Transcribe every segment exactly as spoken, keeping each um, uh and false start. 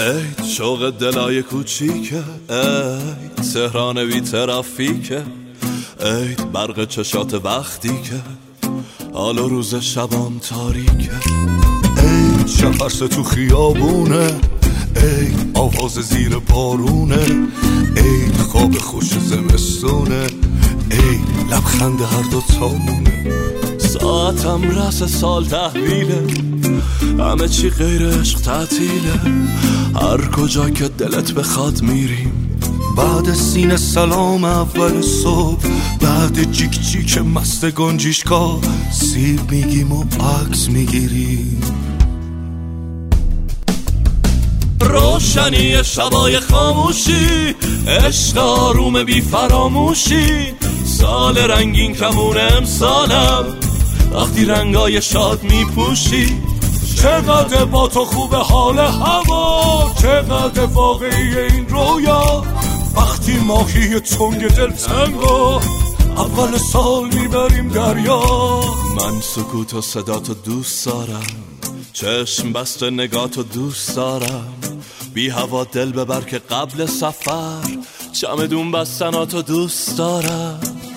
ای شوق دلای کوچیکه، ای تهران بی ترافیکه، ای برق چشات وقتی که حال و روز شبام تاریکه. ای شفرس تو خیابونه، ای آواز زیر بارونه، ای خواب خوش زمستونه، ای لبخند هر دو تامونه. ساعتم رس سال تحویله، همه چی غیر عشق تعطیله، هر کجا که دلت بخواد میریم. بعد سینه سلام اول صبح، بعد جیک جیک مست گنجیشکا سیب میگیم و عکس میگیریم. روشنی شبای خاموشی، عشق آروم بی فراموشی، سال رنگین کمون امسالم وقتی رنگای شاد میپوشی. چقدر با تو خوب حال هوا، چقدر واقعی این رویا، وقتی ماهی تنگ دلتنگو اول سال میبریم دریا. من سکوت و صداتو دوست دارم، چشم بسته نگاتو دوست دارم، بی هوا دل ببر که قبل سفر چمدون بستناتو دوست دارم.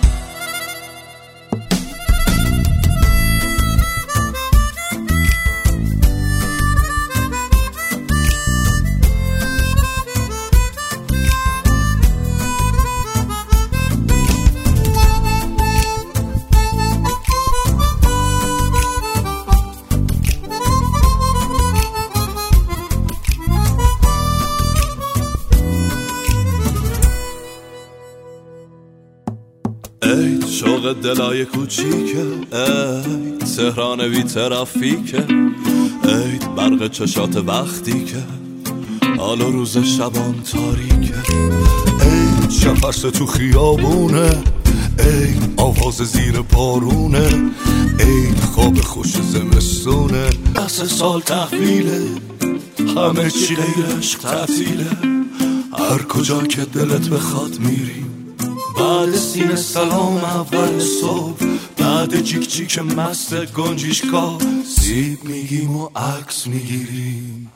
ای شوق دلای کوچیکه، ای تهران بی ترافیکه، ای برق چشات وقتی که حال و روز شبام تاریکه. ای شفرس تو خیابونه، ای آواز زیر بارونه، ای خواب خوش زمستونه. دست سال تحویله، همه چی غیر عشق تعطیله، هر کجا که دلت بخواد میریم. بعد سینه سلام اول صبح، بعد جیک جیک مست گنجیشکا سیب میگیم و عکس میگیریم.